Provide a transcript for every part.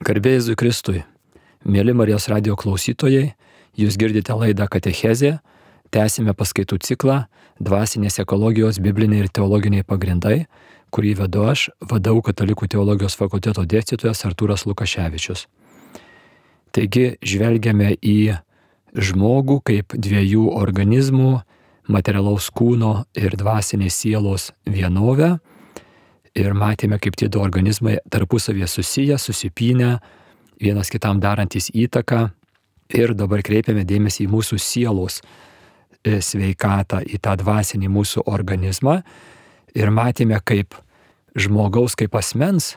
Garbė Jėzui Kristui. Mėly Marijos radijo klausytojai, jūs girdite laidą Katechezė, tęsime paskaitų ciklą Dvasinės ekologijos bibliniai ir teologiniai pagrindai, kurį vedu aš, VDU Katalikų teologijos fakulteto dėstytojas Artūras Lukaševičius. Taigi žvelgiame į žmogų kaip dviejų organizmų, materialaus kūno ir dvasinės sielos vienovę. Ir matėme, kaip tie du organizmai tarpusavėje susiję, susipynę, vienas kitam darantys įtaką. Ir dabar kreipiame dėmesį į mūsų sielos sveikatą, į tą dvasinį mūsų organizmą. Ir matėme, kaip žmogaus, kaip asmens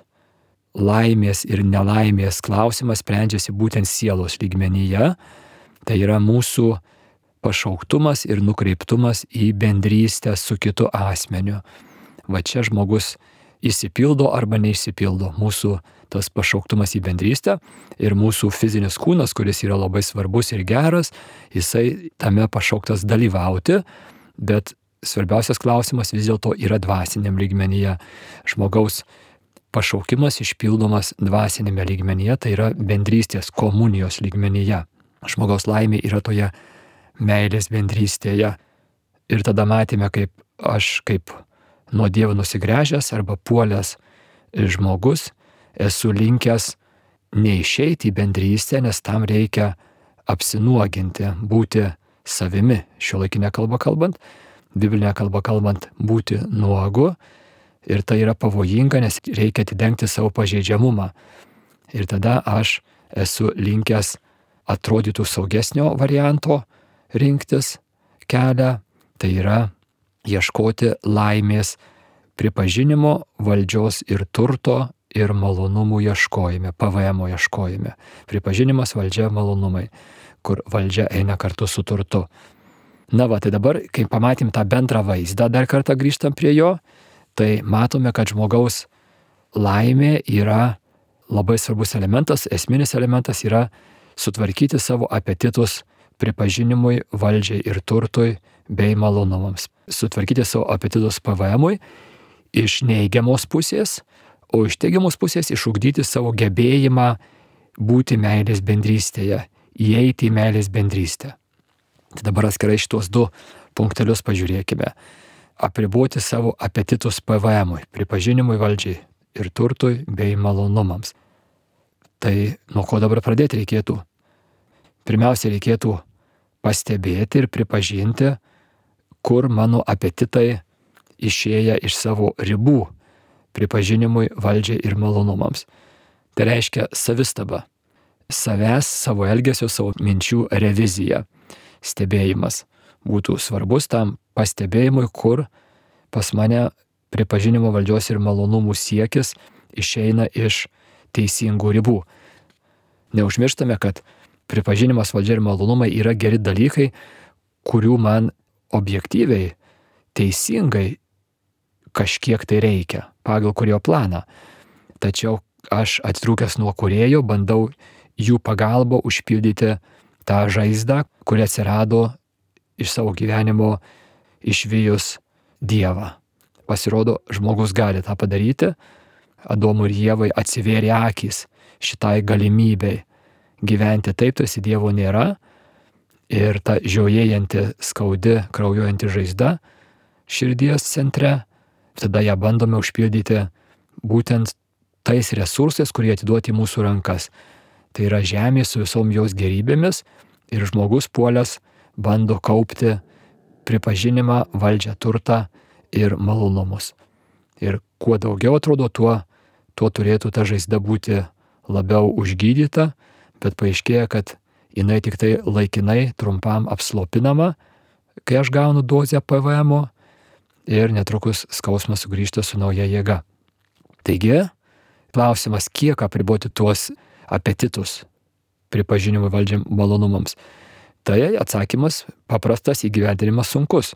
laimės ir nelaimės klausimas sprendžiasi būtent sielos lygmenyje. Tai yra mūsų pašauktumas ir nukreiptumas į bendrystę su kitu asmeniu. Va čia žmogus įsipildo arba neišsipildo mūsų tas pašauktumas į bendrystę ir mūsų fizinis kūnas, kuris yra labai svarbus ir geras, jisai tame pašauktas dalyvauti, bet svarbiausias klausimas vis dėlto yra dvasiniam lygmenyje. Žmogaus pašaukimas išpildomas dvasinėme lygmenyje, tai yra bendrystės, komunijos lygmenyje. Žmogaus laimė yra toje meilės bendrystėje. Ir tada matėme, kaip aš kaip nuo Dievo nusigręžęs arba puolęs žmogus esu linkęs neišeiti į bendrystę, nes tam reikia apsinuoginti, būti savimi, šiuolaikinė kalba kalbant, biblinė kalba kalbant, būti nuogu. Ir tai yra pavojinga, nes reikia atidengti savo pažeidžiamumą. Ir tada aš esu linkęs atrodytų saugesnio varianto rinktis kelią, tai yra ieškoti laimės pripažinimo, valdžios ir turto ir malonumų ieškojime, PVM ieškojime. Pripažinimas, valdžia, malonumai, kur valdžia eina kartu su turtu. Na va, tai dabar, kai pamatėm tą bendrą vaizdą, dar kartą grįžtam prie jo, tai matome, kad žmogaus laimė yra labai svarbus elementas, esminis elementas yra sutvarkyti savo apetitus pripažinimui, valdžiai ir turtui bei malonumams. Sutvarkyti savo apetitus PVM-ui iš neigiamos pusės, o iš teigiamos pusės išugdyti savo gebėjimą būti meilės bendrystėje, įeiti į meilės bendrystę. Tai dabar atskirai šitos du punktelius pažiūrėkime. Apriboti savo apetitus PVM-ui, pripažinimui, valdžiai ir turtui bei malonumams. Tai nuo ko dabar pradėti reikėtų? Pirmiausia, reikėtų pastebėti ir pripažinti, kur mano apetitai išėję iš savo ribų pripažinimui, valdžiai ir malonumams. Tai reiškia savistaba, savęs, savo elgesio, savo minčių revizija, stebėjimas. Būtų svarbus tam pastebėjimui, kur pas mane pripažinimo, valdžios ir malonumų siekis išeina iš teisingų ribų. Neužmirštame, kad pripažinimas, valdžia ir malonumai yra geri dalykai, kurių man objektyviai, teisingai kažkiek tai reikia, pagal kurio planą. Tačiau aš atitrūkęs nuo kūrėjo bandau jų pagalba užpildyti tą žaizdą, kuri atsirado iš savo gyvenimo išvijus Dievą. Pasirodo, žmogus gali tą padaryti. Adomui ir Ievai atsivėrė akys šitai galimybei gyventi taip, tarsi Dievo nėra. Ir ta žiojėjanti, skaudi, kraujuojanti žaizda širdies centre, tada ją bandome užpildyti būtent tais resursais, kurie atiduoti į mūsų rankas. Tai yra žemė su visom jos gerybėmis ir žmogus puolęs bando kaupti pripažinimą, valdžią, turtą ir malonumus. Ir kuo daugiau atrodo, tuo turėtų ta žaizda būti labiau užgydyta, bet paaiškėja, kad jinai tik tai laikinai, trumpam apslopinama, kai aš gaunu dozę PVM ir netrukus skausmas sugrįžta su nauja jėga. Taigi, klausimas, kiek apriboti tuos apetitus pripažinimui, valdžiai, malonumams. Tai atsakymas paprastas, įgyvendinimas sunkus.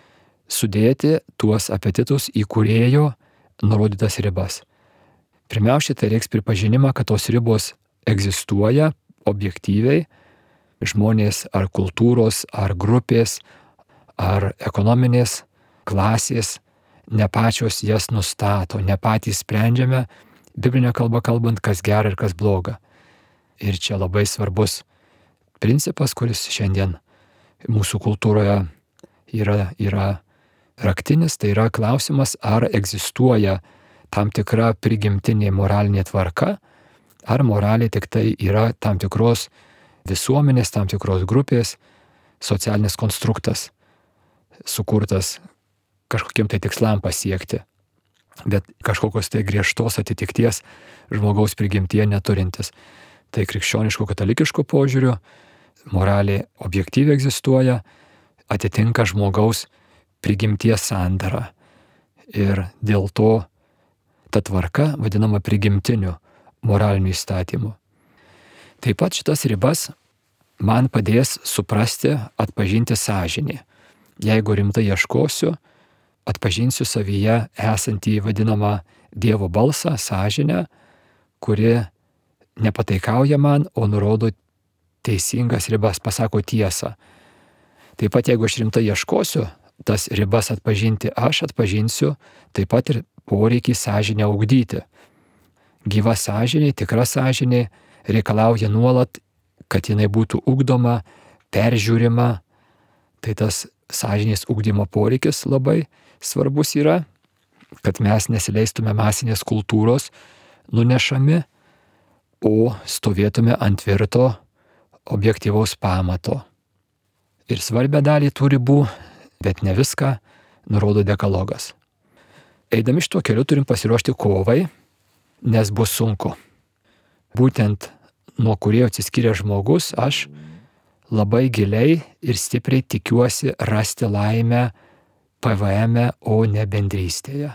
Sudėti tuos apetitus į kūrėjo nurodytas ribas. Pirmiausia, tai reiks pripažinimą, kad tos ribos egzistuoja objektyviai. Žmonės ar kultūros, ar grupės, ar ekonominės klasės ne pačios jas nustato, ne patys sprendžiame biblinė kalba kalbant, kas gera ir kas bloga. Ir čia labai svarbus principas, kuris šiandien mūsų kultūroje yra raktinis, tai yra klausimas, ar egzistuoja tam tikra prigimtinė moralinė tvarka, ar moralė tik tai yra tam tikros visuomenės, tam tikros grupės socialinis konstruktas, sukurtas kažkokiem tai tikslam pasiekti, bet kažkokios tai griežtos atitikties žmogaus prigimtyje neturintis. Tai krikščioniško katalikiško požiūriu moralė objektyviai egzistuoja, atitinka žmogaus prigimties sandarą. Ir dėl to ta tvarka vadinama prigimtiniu moraliniu įstatymu. Taip pat šitas ribas man padės suprasti, atpažinti sąžinį. Jeigu rimtai ieškosiu, atpažinsiu savyje esantį vadinamą Dievo balsą, sąžinę, kuri nepataikauja man, o nurodo teisingas ribas, pasako tiesą. Taip pat jeigu aš rimtai ieškosiu, tas ribas atpažinti, aš atpažinsiu taip pat ir poreikį sąžinę ugdyti. Gyva sąžinė, tikra sąžinė reikalauja nuolat, kad jinai būtų ugdoma, peržiūrima. Tai tas sąžinės ugdymo poreikis labai svarbus yra, kad mes nesileistume masinės kultūros nunešami, o stovėtume ant tvirto objektyvaus pamato. Ir svarbia dalį tų ribų, bet ne viską, nurodo dekalogas. Eidami šituo keliu turim pasiruošti kovai, nes bus sunku. Būtent nuo kurio atsiskyrė žmogus, aš labai giliai ir stipriai tikiuosi rasti laimę PVM, o ne bendrystėje.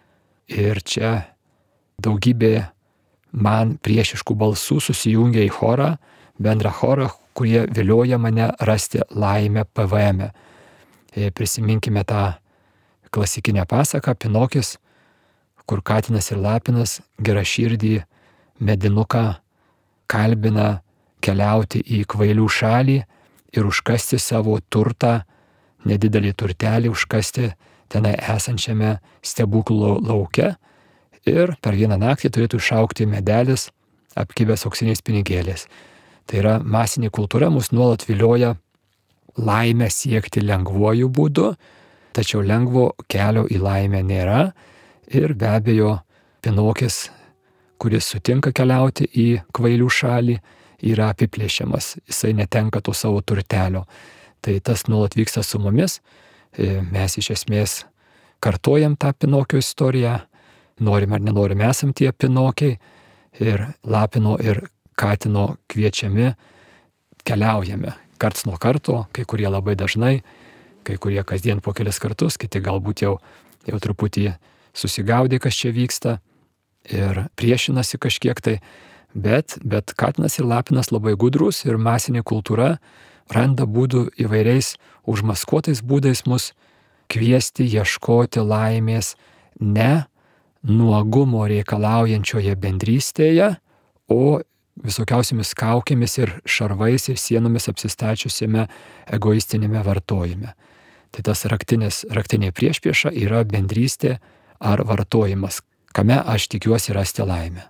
Ir čia daugybė man priešiškų balsų susijungia į chorą, bendrą chorą, kurie vilioja mane rasti laimę PVM. Prisiminkime tą klasikinę pasaką Pinokis, kur katinas ir lapinas geraširdį medinuką kalbina keliauti į kvailių šalį ir užkasti savo turtą, nedidelį turtelį, užkasti tenai esančiame stebuklų lauke ir per vieną naktį turėtų išaugti medelis apkibęs auksiniais pinigėliais. Tai yra masinė kultūra, mus nuolat vilioja laimę siekti lengvuoju būdu, tačiau lengvo kelio į laimę nėra ir be abejo Pinokis, kuris sutinka keliauti į kvailių šalį, yra apiplėšiamas, jisai netenka to savo turtelio. Tai tas nuolat vyksta su mumis, mes iš esmės kartojam tą Pinokio istoriją, norim ar nenorim esam tie Pinokiai ir lapino ir katino kviečiami keliaujame karts nuo karto, kai kurie labai dažnai, kai kurie kasdien po kelis kartus, kiti galbūt jau truputį susigaudė, kas čia vyksta ir priešinasi kažkiek tai, bet katinas ir lapinas labai gudrus ir masinė kultūra randa būdų įvairiais užmaskuotais būdais mus kviesti ieškoti laimės ne nuogumo reikalaujančioje bendrystėje, o visokiausiamis kaukėmis ir šarvais ir sienomis apsistačiusiame egoistinėme vartojime. Tai tas raktinė priešprieša yra bendrystė ar vartojimas, kame aš tikiuosi rasti laimę.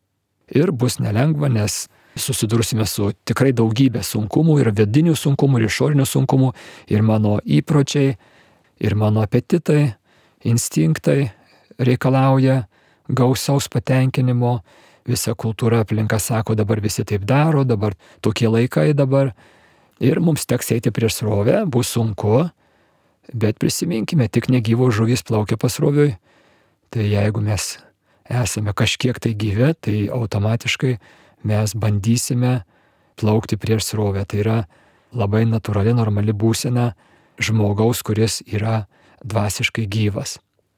Ir bus nelengva, nes susidursime su tikrai daugybė sunkumų ir vidinių sunkumų, ir išorinių sunkumų, ir mano įpročiai, ir mano apetitai, instinktai reikalauja gausaus patenkinimo, visa kultūra aplinka sako, dabar visi taip daro, dabar tokie laikai dabar, ir mums teks eiti prieš srovę, bus sunku, bet prisiminkime, tik negyvos žuvys plaukia pasroviui, tai jeigu mes esame kažkiek tai gyvi, tai automatiškai mes bandysime plaukti prieš srovę. Tai yra labai natūrali, normali būsena žmogaus, kuris yra dvasiškai gyvas.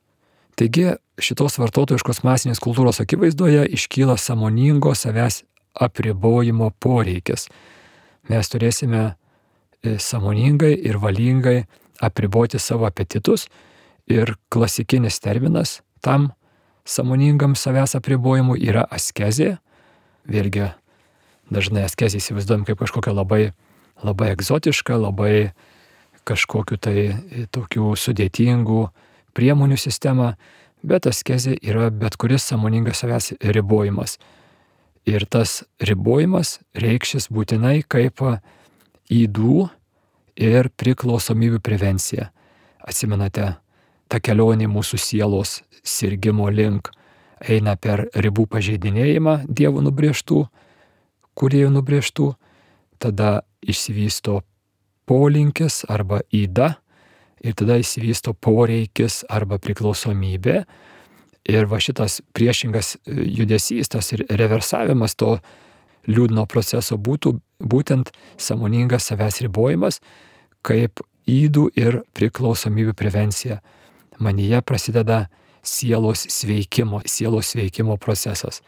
Taigi šitos vartotojiškos masinės kultūros akivaizdoje iškyla sąmoningo savęs apribojimo poreikis. Mes turėsime sąmoningai ir valingai apriboti savo apetitus ir klasikinis terminas tam sąmoningam savęs apribojimui yra askezė. Vėlgi dažnai askezę įsivaizduojam kaip kažkokią labai egzotišką, labai kažkokiu tai tokių sudėtingų priemonių sistemą, Bet askezė yra bet kuris sąmoningas savęs ribojimas. Ir tas ribojimas reikšis būtinai kaip ydų ir priklausomybių prevencija. Atsimenate, ta kelionė mūsų sielos sirgimo link eina per ribų pažeidinėjimą Dievo nubrėžtų, kūrėjų nubrėžtų, tada išsivysto polinkis arba yda ir tada išsivysto poreikis arba priklausomybė. Ir va šitas priešingas judesys, tas ir reversavimas to liūdno proceso būtų būtent sąmoningas savęs ribojimas kaip ydų ir priklausomybių prevencija. Manyje prasideda sielos sveikimo procesas.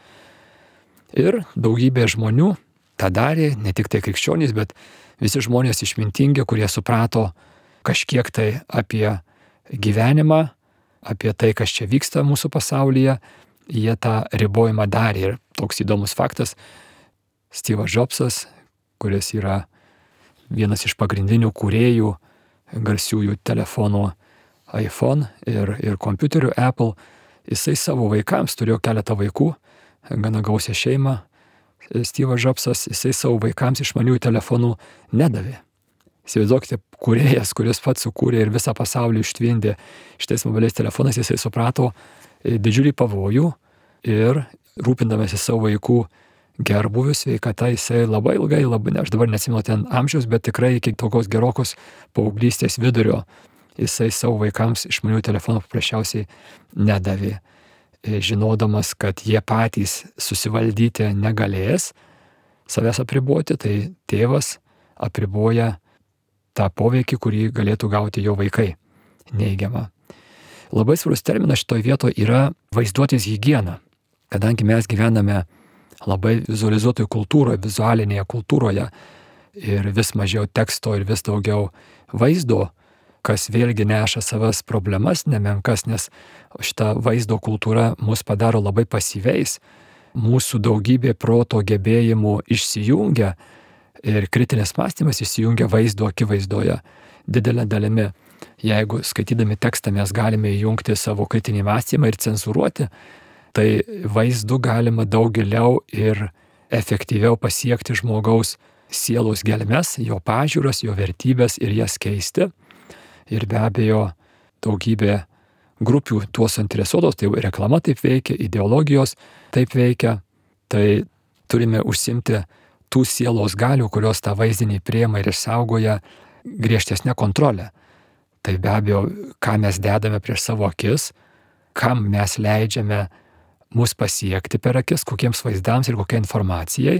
Ir daugybė žmonių tą darė, ne tik tai krikščionys, bet visi žmonės išmintingi, kurie suprato kažkiek tai apie gyvenimą, apie tai, kas čia vyksta mūsų pasaulyje, jie tą ribojimą darė. Ir toks įdomus faktas, Steve'as Jobsas, kuris yra vienas iš pagrindinių kūrėjų garsiųjų telefonų iPhone ir kompiuterių Apple, jisai savo vaikams, turėjo keletą vaikų, gana gausią šeimą, Steve'as Jobsas, jisai savo vaikams išmaniųjų telefonų nedavė. Įsivaizduokite, kūrėjas, kuris pats sukūrė ir visą pasaulį ištvindė šitais mobiliais telefonais, jisai suprato didžiulį pavojų ir rūpindamasi savo vaikų gerbūviu, sveikata, jisai labai ilgai, aš dabar neatsimenu ten amžiaus, bet tikrai iki tokios gerokos paauglystės vidurio, jisai savo vaikams išmaniųjų telefonų paprasčiausiai nedavė, žinodamas, kad jie patys susivaldyti negalės, savęs apriboti, tai tėvas apriboja tą poveikį, kurį galėtų gauti jo vaikai, neigiamą. Labai svarbus terminas šitoje vietoje yra vaizduotės higiena, kadangi mes gyvename labai vizualizuotoje kultūroje, vizualinėje kultūroje ir vis mažiau teksto ir vis daugiau vaizdo, kas vėlgi neša savas problemas nemenkas, nes šita vaizdo kultūra mus padaro labai pasyviais, mūsų daugybė proto gebėjimų išsijungia ir kritinis mąstymas įsijungia vaizdo akivaizdoje didelė dalimi. Jeigu skaitydami tekstą mes galime įjungti savo kritinį mąstymą ir cenzūruoti, tai vaizdu galima daug giliau ir efektyviau pasiekti žmogaus sielos gelmes, jo pažiūras, jo vertybės ir jas keisti. Ir be abejo, daugybė grupių tuo suinteresuotos, tai reklama taip veikia, ideologijos taip veikia, tai turime užsimti tų sielos galių, kurios tą vaizdinį priima ir išsaugoja griežtesnę kontrolę. Tai be abejo, ką mes dedame prieš savo akis, kam mes leidžiame mus pasiekti per akis, kokiems vaizdams ir kokiai informacijai.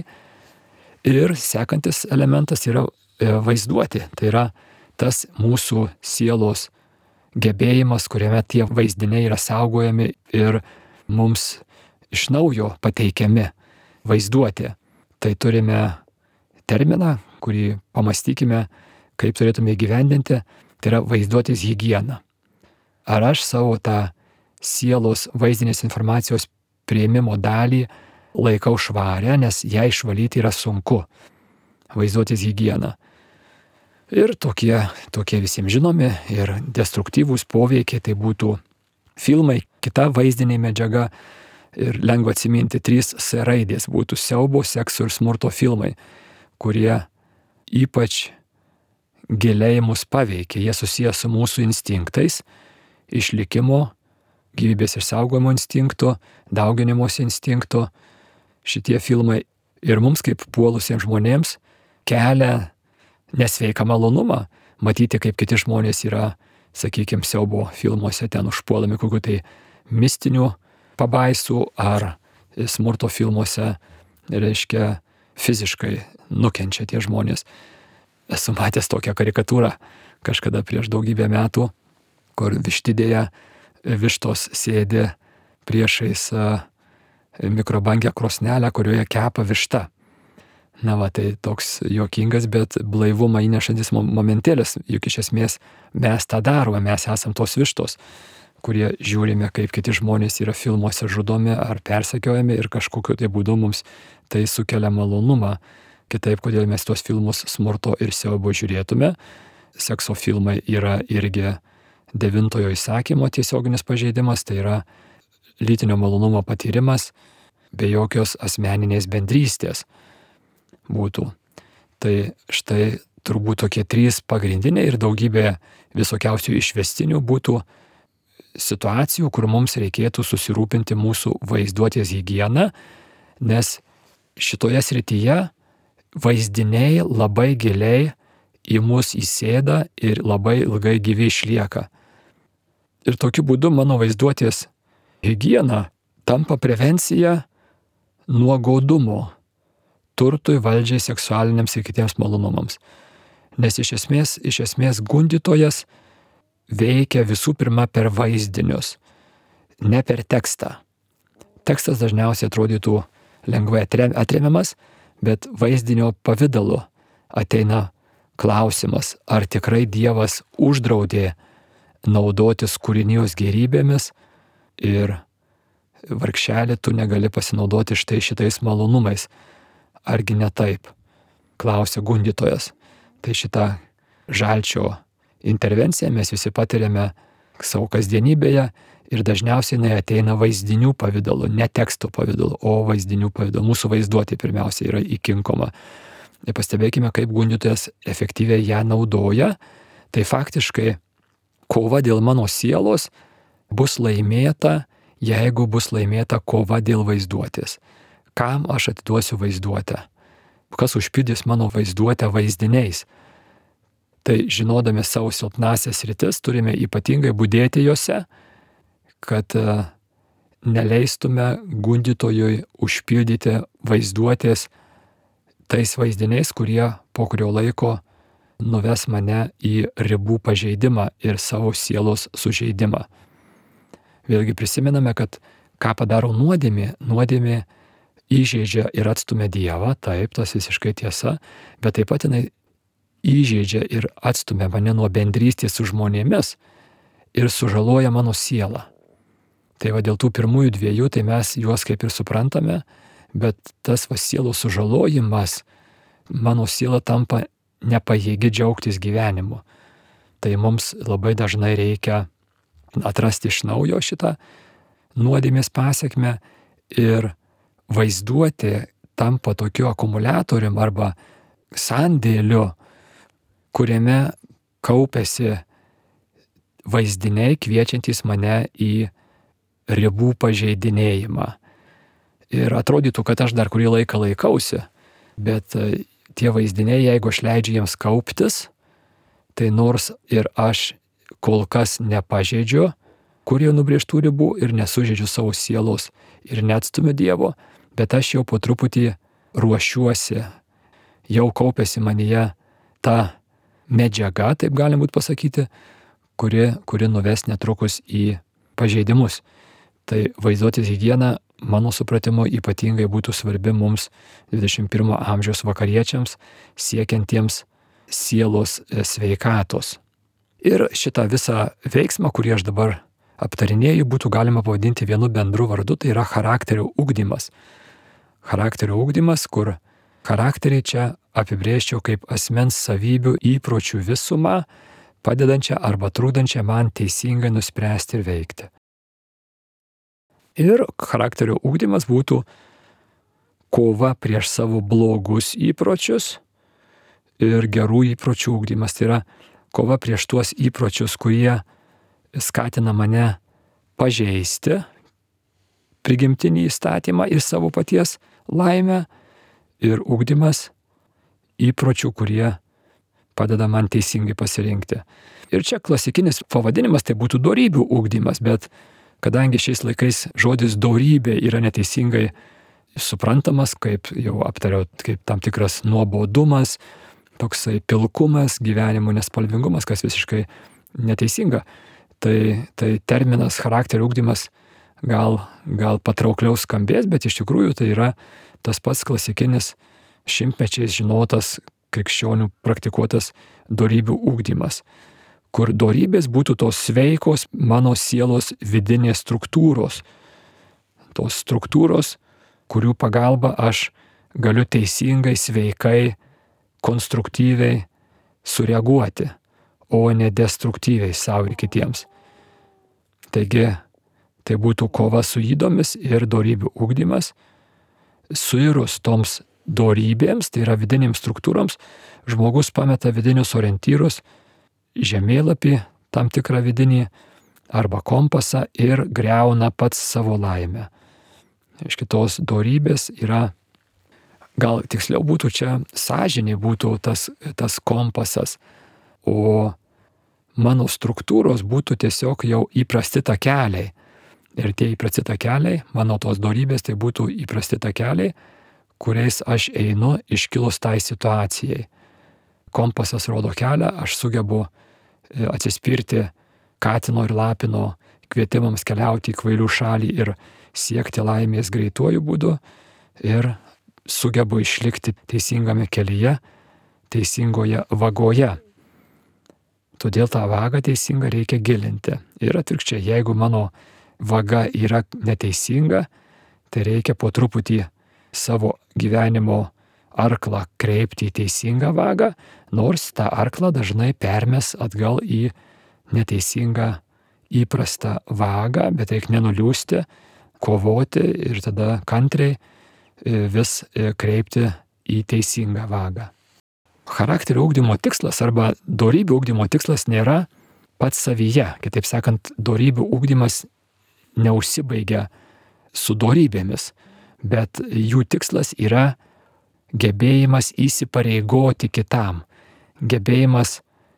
Ir sekantis elementas yra vaizduoti. Tai yra tas mūsų sielos gebėjimas, kuriame tie vaizdiniai yra saugojami ir mums iš naujo pateikiami vaizduoti. Tai turime terminą, kurį pamastykime, kaip turėtume įgyvendinti, tai yra vaizduotės higiena. Ar aš savo tą sielos vaizdinės informacijos priėmimo dalį laikau švarę, nes ją išvalyti yra sunku. Vaizduotės higiena. Ir tokie visiems žinomi ir destruktyvūs poveikiai, tai būtų filmai, kita vaizdinė medžiaga ir lengva atsiminti 3 S raidės būtų siaubo, sekso ir smurto filmai, kurie ypač giliai mus paveikia. Jie susiję su mūsų instinktais, išlikimo, gyvybės išsaugojimo instinkto, dauginimosi instinkto. Šitie filmai ir mums kaip puolusiems žmonėms kelia nesveiką malonumą matyti, kaip kiti žmonės yra, sakykime, siaubo filmuose ten užpuolami kokių tai mistinių pabaisų ar smurto filmuose, reiškia, fiziškai nukenčia tie žmonės. Esu matęs tokią karikatūrą kažkada prieš daugybę metų, kur vištidėje vištos sėdi priešais mikrobangę krosnelę, kurioje kepa višta. Na va, tai toks juokingas, bet blaivumą įnešantis momentėlis, juk iš esmės mes tą darome, mes esam tos vištos, kurie žiūrime, kaip kiti žmonės yra filmuose žudomi ar persekiojami ir kažkokiu tai būdu mums tai sukelia malonumą. Kitaip, kodėl mes tuos filmus smurto ir siaubo žiūrėtume. Sekso filmai yra irgi 9 įsakymo tiesioginis pažeidimas, tai yra lytinio malonumo patyrimas be jokios asmeninės bendrystės būtų. Tai štai turbūt tokie 3 pagrindiniai ir daugybė visokiausių išvestinių būtų situacijų, kur mums reikėtų susirūpinti mūsų vaizduotės higieną, nes šitoje srityje vaizdiniai labai giliai į mus įsėda ir labai ilgai gyvi išlieka. Ir tokiu būdu mano vaizduotės higiena tampa prevencija nuo godumo, turtui, valdžiai, seksualiniams ir kitiems malonumams. Nes iš esmės gundytojas veikia visų pirma per vaizdinius, ne per tekstą. Tekstas dažniausiai atrodytų lengvai atremiamas, bet vaizdinio pavidalu ateina klausimas, ar tikrai Dievas uždraudė naudotis kūrinijos gerybėmis ir vargšelį tu negali pasinaudoti štai šitais malonumais. Argi ne taip? Klausia gundytojas. Tai šitą žalčio intervenciją mes visi patiriame savo kasdienybėje ir dažniausiai jinai ateina vaizdinių pavidalu, ne teksto pavidalu, o vaizdinių pavidalu. Mūsų vaizduotė pirmiausia yra įkinkoma. Ir pastebėkime, kaip gundytojas efektyviai ją naudoja. Tai faktiškai kova dėl mano sielos bus laimėta, jeigu bus laimėta kova dėl vaizduotės. Kam aš atiduosiu vaizduotę? Kas užpildys mano vaizduotę vaizdiniais? Tai žinodami savo silpnąsias sritis, turime ypatingai budėti jose, kad neleistume gundytojui užpildyti vaizduotės tais vaizdiniais, kurie po kurio laiko nuves mane į ribų pažeidimą ir savo sielos sužeidimą. Vėlgi prisimename, kad ką padaro nuodėmė? Nuodėmė įžeidžia ir atstumia Dievą, taip, tas visiškai tiesa, bet taip pat jinai įžeidžia ir atstumia mane nuo bendrystės su žmonėmis ir sužaloja mano sielą. Tai va dėl tų pirmųjų 2, tai mes juos kaip ir suprantame, bet tas sielos sužalojimas, mano siela tampa nepajėgi džiaugtis gyvenimu. Tai mums labai dažnai reikia atrasti iš naujo šitą nuodėmės pasekmę ir vaizduoti tampa tokiu akumuliatorium arba sandėliu, kuriame kaupiasi vaizdiniai kviečiantys mane į ribų pažeidinėjimą. Ir atrodytų, kad aš dar kurį laiką laikausi, bet tie vaizdiniai, jeigu aš leidžiu jiems kauptis, tai nors ir aš kol kas nepažeidžiu kurio nubrėžtų ribų ir nesužeidžiu savo sielos ir neatstumiu Dievo, bet aš jau po truputį ruošiuosi, jau kaupiasi manyje ta medžiaga, taip galim būt pasakyti, kuri nuves netrukus į pažeidimus. Tai vaizduotės higiena, mano supratimu, ypatingai būtų svarbi mums 21 amžiaus vakariečiams, siekiantiems sielos sveikatos. Ir šitą visą veiksmą, kurį aš dabar aptarinėju, būtų galima pavadinti vienu bendru vardu, tai yra charakterio ugdymas. Charakterio ugdymas, kur charakterį čia apibrėžčiau kaip asmens savybių įpročių visumą, padedančią arba trukdančią man teisingai nuspręsti ir veikti. Ir charakterio ugdymas būtų kova prieš savo blogus įpročius ir gerų įpročių ugdymas. Tai yra kova prieš tuos įpročius, kurie skatina mane pažeisti prigimtinį įstatymą ir savo paties laimę, ir ugdymas įpročių, kurie padeda man teisingai pasirinkti. Ir čia klasikinis pavadinimas tai būtų dorybių ugdymas, bet kadangi šiais laikais žodis dorybė yra neteisingai suprantamas, kaip jau aptariau, kaip tam tikras nuobodumas, toksai pilkumas, gyvenimo nespalvingumas, kas visiškai neteisinga, tai terminas charakterio ugdymas gal patraukliau skambės, bet iš tikrųjų tai yra tas pats klasikinis šimtmečiais žinotas krikščionių praktikuotas dorybių ugdymas, kur dorybės būtų tos sveikos mano sielos vidinės struktūros. Tos struktūros, kurių pagalba aš galiu teisingai, sveikai, konstruktyviai sureaguoti. o ne destruktyviai savo ir kitiems. Taigi, tai būtų kova su ydomis ir dorybių ugdymas. Suirus toms dorybėms, tai yra vidinėms struktūroms, žmogus pameta vidinius orientyrus, žemėlapį tam tikrą vidinį arba kompasą ir griauna pats savo laimę. Iš kitos dorybės yra, gal tiksliau būtų čia sąžinė būtų tas kompasas, o mano struktūros būtų tiesiog jau įprasti takeliai. Ir tie įprasti takeliai, mano tos dorybės, tai būtų įprasti takeliai, kuriais aš einu iškilus tai situacijai. Kompasas rodo kelią, aš sugebu atsispirti Katino ir Lapino kvietimams keliauti į kvailių šalį ir siekti laimės greituoju būdu ir sugebu išlikti teisingame kelyje, teisingoje vagoje. Todėl tą vagą teisingą reikia gilinti. Ir atvirkščiai, jeigu mano vaga yra neteisinga, tai reikia po truputį savo gyvenimo arklą kreipti į teisingą vagą, nors tą arklą dažnai permes atgal į neteisingą įprastą vagą, bet reikia nenuliūsti, kovoti ir tada kantriai vis kreipti į teisingą vagą. Charakterio ugdymo tikslas arba dorybių ugdymo tikslas nėra pats savyje. Kitaip sakant, dorybių ugdymas neužsibaigia su dorybėmis, bet jų tikslas yra gebėjimas įsipareigoti kitam, gebėjimas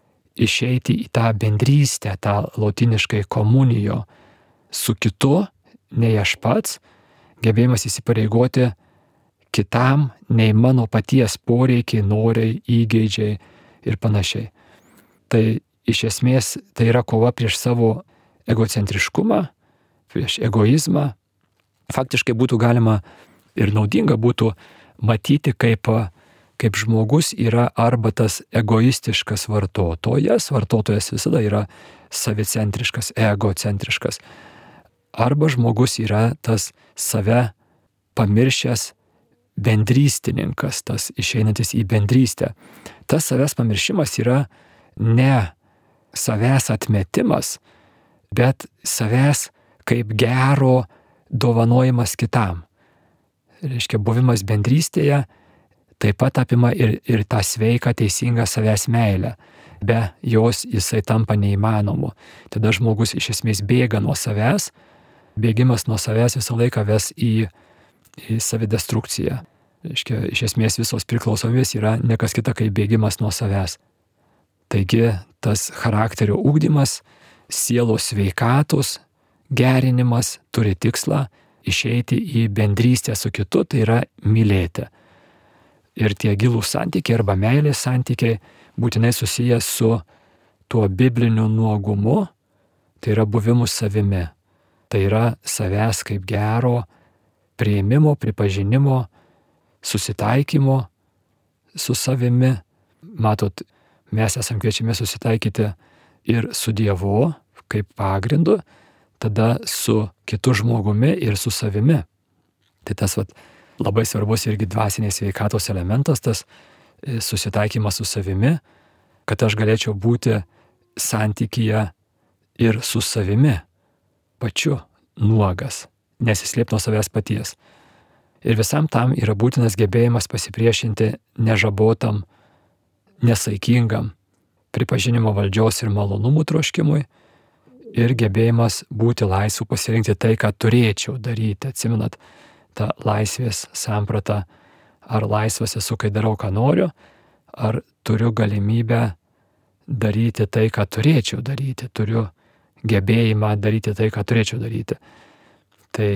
išeiti į tą bendrystę, tą lotyniškai komunijo su kitu, nei aš pats, gebėjimas įsipareigoti kitam, nei mano paties poreikiai, norai, įgeidžiai ir panašiai. Tai iš esmės tai yra kova prieš savo egocentriškumą, prieš egoizmą. Faktiškai būtų galima ir naudinga būtų matyti, kaip žmogus yra arba tas egoistiškas vartotojas visada yra savicentriškas, egocentriškas, arba žmogus yra tas save pamiršęs bendrystininkas, tas išeinantis į bendrystę. Tas savęs pamiršimas yra ne savęs atmetimas, bet savęs kaip gero dovanojimas kitam. Reiškia, buvimas bendrystėje taip pat apima ir tą sveiką, teisingą savęs meilę. Be jos jisai tampa neįmanomu. Tada žmogus iš esmės bėga nuo savęs, bėgimas nuo savęs visą laiką ves į savidestrukciją. Reiškia, iš esmės visos priklausomybės yra nekas kita kaip bėgimas nuo savęs. Taigi tas charakterio ugdymas, sielos sveikatos gerinimas turi tikslą išeiti į bendrystę su kitu, tai yra mylėti. Ir tie gilūs santykiai arba meilės santykiai būtinai susijęs su tuo bibliniu nuogumu, tai yra buvimu savimi. Tai yra savęs kaip gero priėmimo, pripažinimo, susitaikymo su savimi. Matot, mes esam kviečiami susitaikyti ir su Dievu kaip pagrindu, tada su kitu žmogumi ir su savimi. Tai tas labai svarbus irgi dvasinės sveikatos elementas, tas susitaikymas su savimi, kad aš galėčiau būti santykyje ir su savimi pačiu nuogas, nesislėpti nuo savęs paties. Ir visam tam yra būtinas gebėjimas pasipriešinti nežabotam, nesaikingam pripažinimo valdžios ir malonumų troškimui ir gebėjimas būti laisvu pasirinkti tai, ką turėčiau daryti. Atsimenat tą laisvės sampratą, ar laisvas esu, kai darau, ką noriu, ar turiu galimybę daryti tai, ką turėčiau daryti, turiu gebėjimą daryti tai, ką turėčiau daryti. Tai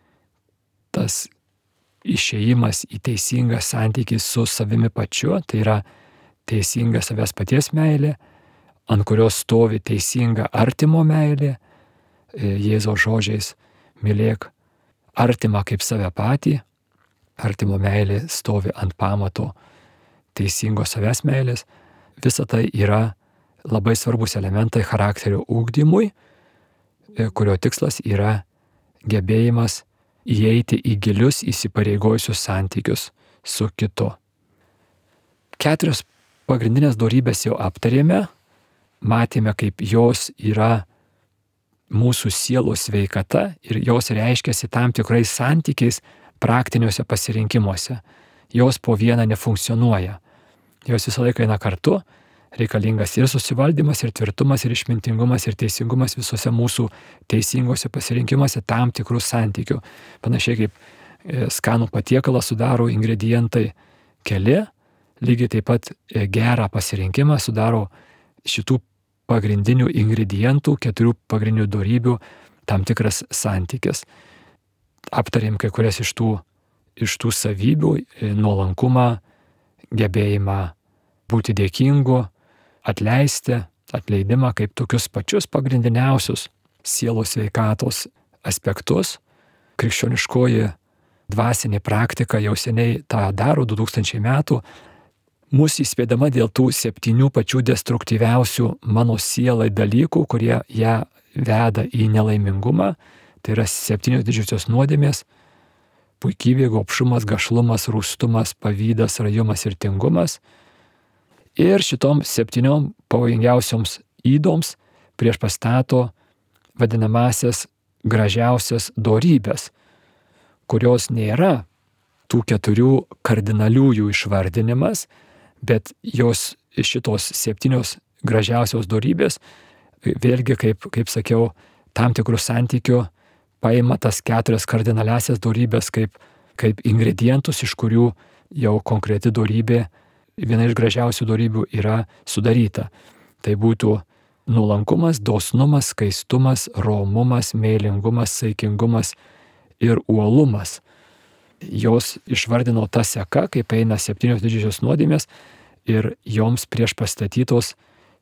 tas išėjimas į teisingą santykį su savimi pačiu, tai yra teisinga savęs paties meilė, ant kurios stovi teisinga artimo meilė, Jėzaus žodžiais mylėk artimą kaip save patį, artimo meilė stovi ant pamato teisingos savęs meilės. Visa tai yra labai svarbus elementai charakterio ugdymui, kurio tikslas yra gebėjimas įeiti į gilius įsipareigojusius santykius su kitu. 4 pagrindinės dorybės jau aptarėme. matėme, kaip jos yra mūsų sielos sveikata ir jos reiškiasi tam tikrais santykiais praktiniuose pasirinkimuose. Jos po vieną nefunkcionuoja. Jos visą laiką eina kartu, reikalingas ir susivaldymas, ir tvirtumas, ir išmintingumas, ir teisingumas visose mūsų teisingose pasirinkimuose tam tikrų santykių. Panašiai kaip skanų patiekalą sudaro ingredientai keli, lygiai taip pat gerą pasirinkimą sudaro šitų pagrindinių ingredientų, 4 pagrindinių dorybių tam tikras santykis. Aptarėm kai kurias iš tų savybių - nuolankumą, gebėjimą būti dėkingu, atleisti, atleidimą kaip tokius pačius pagrindiniausius sielos sveikatos aspektus. Krikščioniškoji dvasinė praktika jau seniai tą daro 2000 metų. Mūsų įspėdama dėl tų 7 pačių destruktyviausių mano sielai dalykų, kurie ją veda į nelaimingumą. Tai yra 7 didžiosios nuodėmės - puikybė, gobšumas, gašlumas, rūstumas, pavydas, rajumas ir tingumas. Ir šitom 7 pavojingiausioms ydoms prieš pastato vadinamasias gražiausias dorybės, kurios nėra tų 4 kardinaliųjų išvardinimas, bet jos šitos 7 gražiausios dorybės, vėlgi, kaip sakiau, tam tikrų santykių paima tas 4 kardinaliasias dorybės kaip ingredientus, iš kurių jau konkreti dorybė, viena iš gražiausių dorybių yra sudaryta. Tai būtų nuolankumas, dosnumas, skaistumas, romumas, meilingumas, saikingumas ir uolumas. Jos išvardino tą seką, kaip eina 7 didžiosios nuodėmės ir joms prieš pastatytos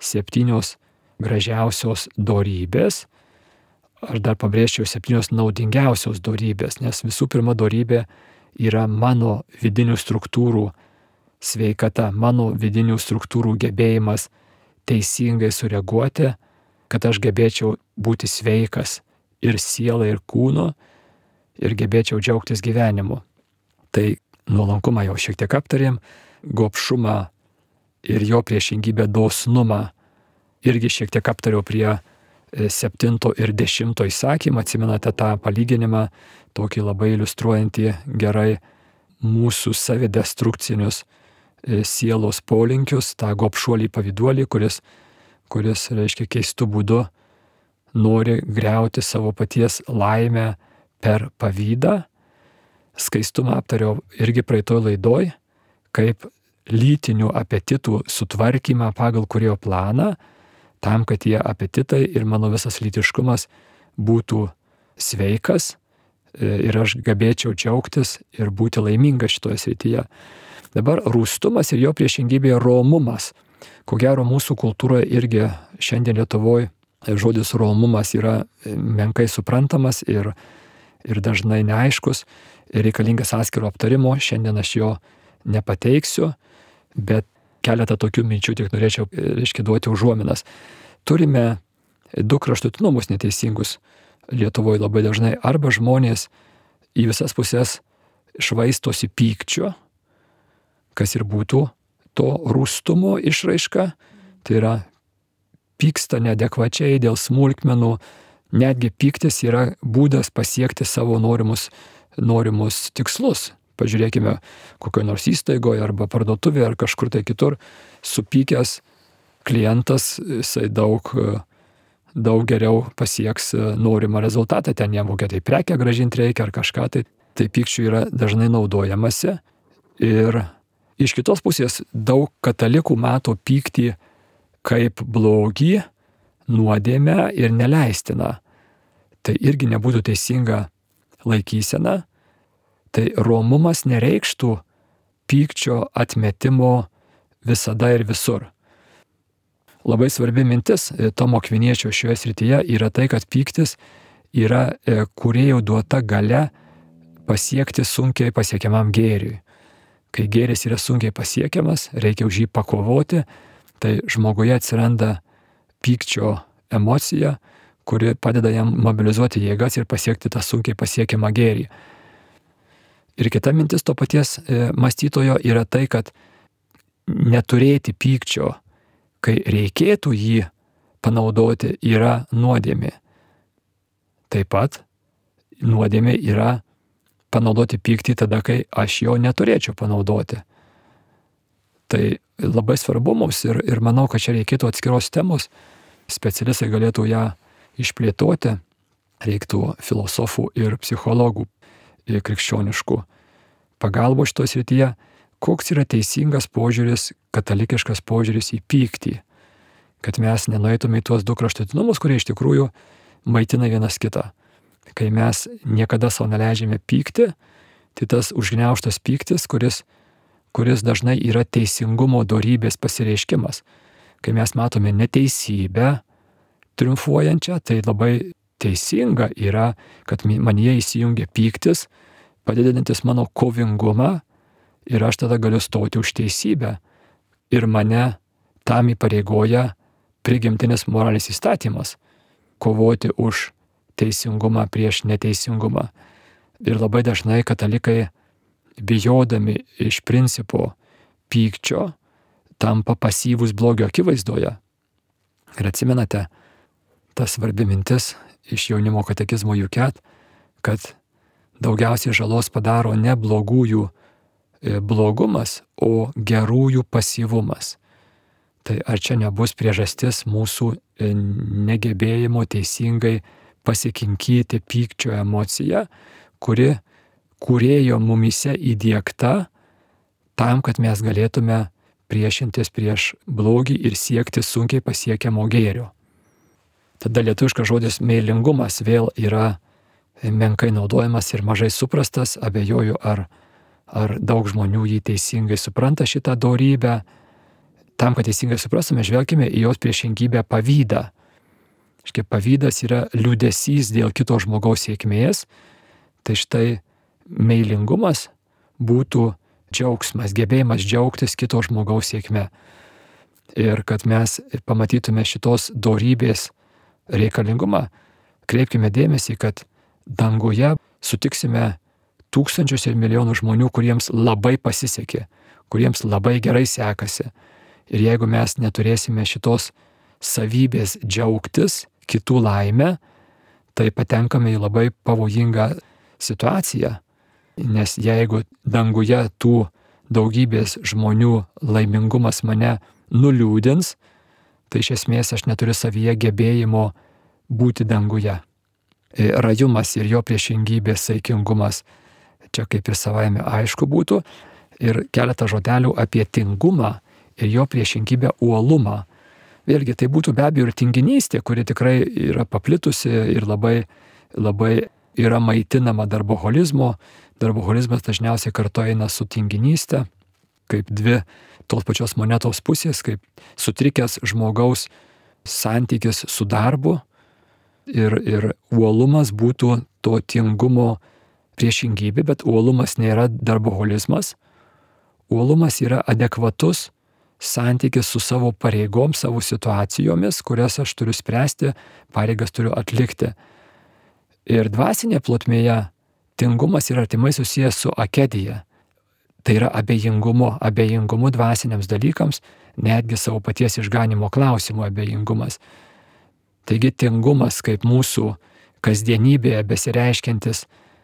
7 gražiausios dorybės. Aš dar pabrėžčiau 7 naudingiausios dorybės, nes visų pirma dorybė yra mano vidinių struktūrų sveikata, mano vidinių struktūrų gebėjimas teisingai sureaguoti, kad aš gebėčiau būti sveikas ir siela, ir kūnu, ir gebėčiau džiaugtis gyvenimu. Tai nuolankumą jau šiek tiek aptarėm, gobšumą ir jo priešingybę dosnumą irgi šiek tiek aptariau prie 7 ir 10 įsakymą. Atsimenate tą palyginimą, tokį labai iliustruojantį gerai mūsų savidestrukcinius sielos polinkius, tą gobšuolį pavyduolį, kuris, reiškia, keistų būdu nori griauti savo paties laimę per pavydą. Skaistumą aptariau irgi praeitoj laidoj, kaip lytinių apetitų sutvarkymą pagal kūrėjo planą, tam, kad tie apetitai ir mano visas lytiškumas būtų sveikas ir aš gebėčiau džiaugtis ir būti laimingas šitoje srityje. Dabar rūstumas ir jo priešingybė romumas. Ko gero mūsų kultūroje irgi šiandien Lietuvoje žodis romumas yra menkai suprantamas ir dažnai neaiškus ir reikalingas atskiro aptarimo. Šiandien aš jo nepateiksiu, bet keletą tokių minčių tik norėčiau duoti užuominas. Turime 2 kraštutinumus neteisingus Lietuvoje labai dažnai. Arba žmonės į visas pusės švaistosi pykčiu, kas ir būtų to rūstumo išraiška. Tai yra pyksta neadekvačiai dėl smulkmenų. Netgi pyktis yra būdas pasiekti savo norimus tikslus. Pažiūrėkime, kokioje nors įstaigoje arba parduotuvėje ar kažkur tai kitur supykęs klientas, jisai daug geriau pasieks norimą rezultatą. Ten jam kokią tai prekę grąžinti reikia ar kažką. Tai pykčių yra dažnai naudojamasi. Ir iš kitos pusės daug katalikų mato pyktį kaip blogį, nuodėmę ir neleistiną. Tai irgi nebūtų teisinga laikysena. Tai romumas nereikštų pykčio atmetimo visada ir visur. Labai svarbi mintis Tomo Akviniečio šioje srityje yra tai, kad pyktis yra kūrėjo duota galia pasiekti sunkiai pasiekiamam gėriui. Kai gėris yra sunkiai pasiekiamas, reikia už jį pakovoti, tai žmoguje atsiranda pykčio emocija, kuri padeda jam mobilizuoti jėgas ir pasiekti tą sunkiai pasiekiamą gėrį. Ir kita mintis to paties mąstytojo yra tai, kad neturėti pykčio, kai reikėtų jį panaudoti yra nuodėmė. Taip pat nuodėmė yra panaudoti pyktį tada, kai aš jo neturėčiau panaudoti. Tai labai svarbu mums ir manau, kad čia reikėtų atskiros temos, specialistai galėtų ją išplėtoti, reiktų filosofų ir psichologų krikščioniškų pagalbos šitoje srityje, koks yra teisingas požiūris, katalikiškas požiūris į pyktį, kad mes nenueitume į tuos du kraštutinumus, kurie iš tikrųjų maitina vienas kitą. Kai mes niekada savo neleidžiame pykti, tai tas užgniaužtas pyktis, kuris dažnai yra teisingumo dorybės pasireiškimas. Kai mes matome neteisybę triumfuojančią, tai labai teisinga yra, kad manyje įsijungia pyktis, padedantis mano kovingumą ir aš tada galiu stoti už teisybę. Ir mane tam įpareigoja prigimtinis moralinis įstatymas kovoti už teisingumą prieš neteisingumą. Ir labai dažnai katalikai, bijodami iš principo pykčio, tampa pasyvūs blogio akivaizdoje. Ir atsimenate, ta svarbi mintis iš jaunimo katekizmo Juket, kad daugiausiai žalos padaro ne blogųjų blogumas, o gerųjų pasyvumas. Tai ar čia nebus priežastis mūsų negebėjimo teisingai pasikinkyti pykčio emociją, kuri kūrėjo mumyse įdiegta tam, kad mes galėtume priešintis prieš blogį ir siekti sunkiai pasiekiamo gėrio. Tada lietuviškas žodis meilingumas vėl yra menkai naudojamas ir mažai suprastas, abejoju, ar daug žmonių jį teisingai supranta šitą dorybę. Tam, kad teisingai suprastume, žvelkime į jos priešingybę pavydą. Pavydas yra liūdesys dėl kito žmogaus sėkmės, tai štai meilingumas būtų džiaugsmas, gebėjimas džiaugtis kito žmogaus sėkme. Ir kad mes pamatytume šitos dorybės reikalingumą, kreipkime dėmesį, kad danguje sutiksime tūkstančius ir milijonus žmonių, kuriems labai pasisekė, kuriems labai gerai sekasi. Ir jeigu mes neturėsime šitos savybės džiaugtis kitų laimę, tai patenkame į labai pavojingą situaciją. Nes jeigu danguje tų daugybės žmonių laimingumas mane nuliūdins, tai iš esmės aš neturiu savyje gebėjimo būti danguje. Rajumas ir jo priešingybė saikingumas čia kaip ir savaime aišku būtų. Ir keletą žodelių apie tingumą ir jo priešingybę uolumą. Vėlgi tai būtų be abejo ir tinginystė, kuri tikrai yra paplitusi ir labai yra maitinama darboholizmo. Darboholizmas dažniausiai kartu eina su tinginystė, kaip dvi tos pačios monetos pusės, kaip sutrikęs žmogaus santykis su darbu ir uolumas būtų to tingumo priešingybė, bet uolumas nėra darboholizmas. Uolumas yra adekvatus santykis su savo pareigom, savo situacijomis, kurias aš turiu spręsti, pareigas turiu atlikti. Ir dvasinė plotmėje tingumas yra artimai susijęs su akedija. Tai yra abejingumu dvasiniams dalykams, netgi savo paties išganimo klausimo abejingumas. Taigi tingumas kaip mūsų kasdienybėje besireiškiantis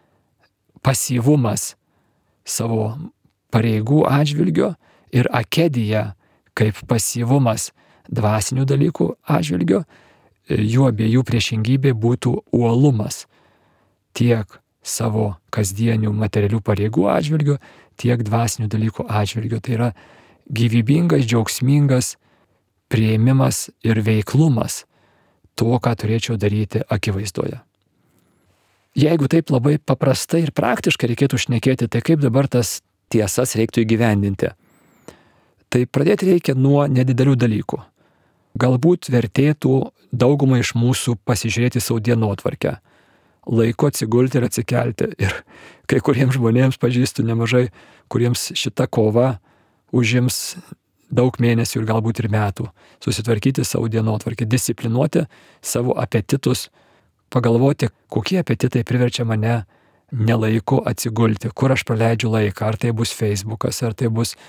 pasyvumas savo pareigų atžvilgio ir akedija kaip pasyvumas dvasinių dalykų atžvilgio, jų abiejų priešingybė būtų uolumas tiek savo kasdienių materialių pareigų atžvilgių, tiek dvasinių dalykų atžvilgių. Tai yra gyvybingas, džiaugsmingas priėmimas ir veiklumas to, ką turėčiau daryti akivaizdoje. Jeigu taip labai paprastai ir praktiškai reikėtų šnekėti, tai kaip dabar tas tiesas reiktų įgyvendinti? Tai pradėti reikia nuo nedidelių dalykų. Galbūt vertėtų daugumai iš mūsų pasižiūrėti savo dienotvarkę, laiku atsigulti ir atsikelti. Ir kai kuriems žmonėms pažįstu nemažai, kuriems šita kova užims daug mėnesių ir galbūt ir metų. Susitvarkyti savo dienotvarkę, disciplinuoti savo apetitus, pagalvoti, kokie apetitai priverčia mane nelaiku atsigulti, kur aš praleidžiu laiką, ar tai bus Facebookas, ar tai bus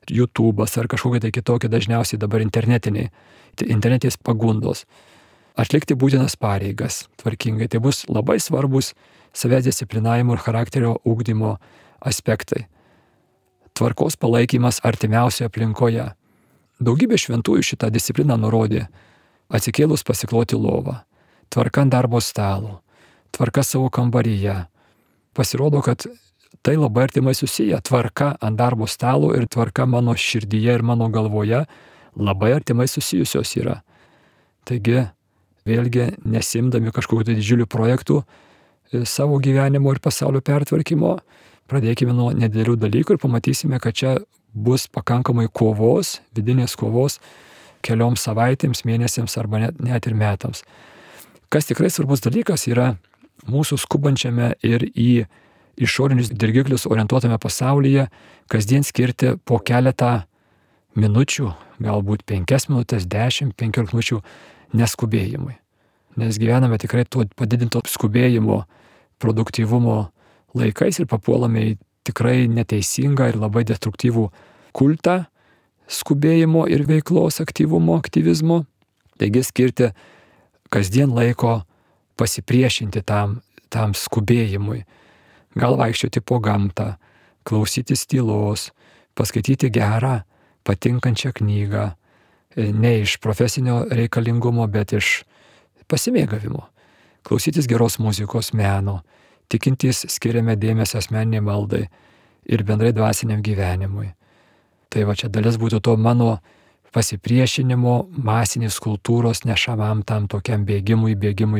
YouTube'as ar kažkokie tai kitokie, dažniausiai dabar internetinės pagundos. Atlikti būtinas pareigas tvarkingai. Tai bus labai svarbus savęs disciplinavimo ir charakterio ugdymo aspektai. Tvarkos palaikymas artimiausioje aplinkoje. Daugybė šventųjų šitą discipliną nurodė. Atsikėlus pasikloti lovą, tvarka ant darbo stalo, tvarka savo kambaryje. Pasirodo, kad tai labai artimai susiję. Tvarka ant darbo stalo ir tvarka mano širdyje ir mano galvoje labai artimai susijusios yra. Taigi, vėlgi, nesimdami kažkokių tai didžiulių projektų savo gyvenimo ir pasaulio pertvarkymo, pradėkime nuo nedidelių dalykų ir pamatysime, kad čia bus pakankamai kovos, vidinės kovos kelioms savaitėms, mėnesiams arba net ir metams. Kas tikrai svarbus dalykas yra mūsų skubančiame ir į išorinius dirgiklius orientuotame pasaulyje kasdien skirti po keletą minučių, galbūt 5 minutės, 10-15 minučių neskubėjimui. Nes gyvename tikrai to padidinto skubėjimo, produktyvumo laikais ir papuolame į tikrai neteisingą ir labai destruktyvų kultą skubėjimo ir veiklos aktyvizmo. Taigi skirti kasdien laiko pasipriešinti tam skubėjimui. Gal vaikščioti po gamtą, klausytis tylos, paskaityti gerą, patinkančią knygą, ne iš profesinio reikalingumo, bet iš pasimėgavimo. Klausytis geros muzikos, meno, tikintys skiriame dėmesio asmeniniai maldai ir bendrai dvasiniam gyvenimui. Tai va čia dalis būtų to mano pasipriešinimo masinės kultūros nešamam tam tokiam bėgimui.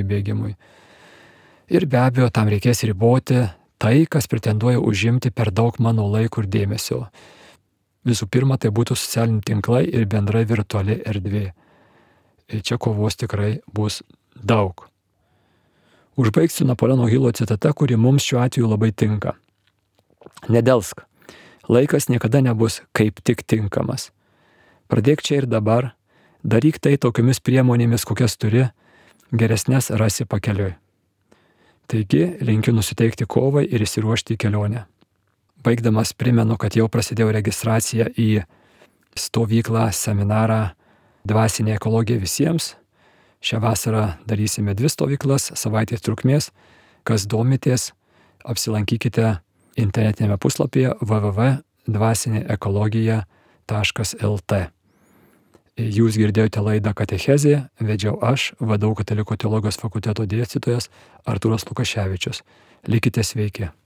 Ir be abejo, tam reikės riboti tai, kas pretenduoja užimti per daug mano laiko ir dėmesio. Visų pirma, tai būtų socialiniai tinklai ir bendrai virtuali erdvė. Ir čia kovos tikrai bus daug. Užbaigsiu Napoleono Hilo citata, kuri mums šiuo atveju labai tinka. Nedelsk. Laikas niekada nebus kaip tik tinkamas. Pradėk čia ir dabar, daryk tai tokiomis priemonėmis, kokias turi, geresnės rasi pakeliui. Taigi, linkiu nusiteikti kovai ir išsiruošti į kelionę. Baigdamas primenu, kad jau prasidėjo registracija į stovyklą, seminarą Dvasinė ekologija visiems. Šią vasarą darysime 2 stovyklas, savaitės trukmės. Kas domitės, apsilankykite internetinėme puslapyje www.dvasineekologija.lt. Jūs girdėjote laidą Katechezė, vedžiau aš, VDU Katalikų teologijos fakulteto dėstytojas Artūras Lukaševičius. Likite sveiki.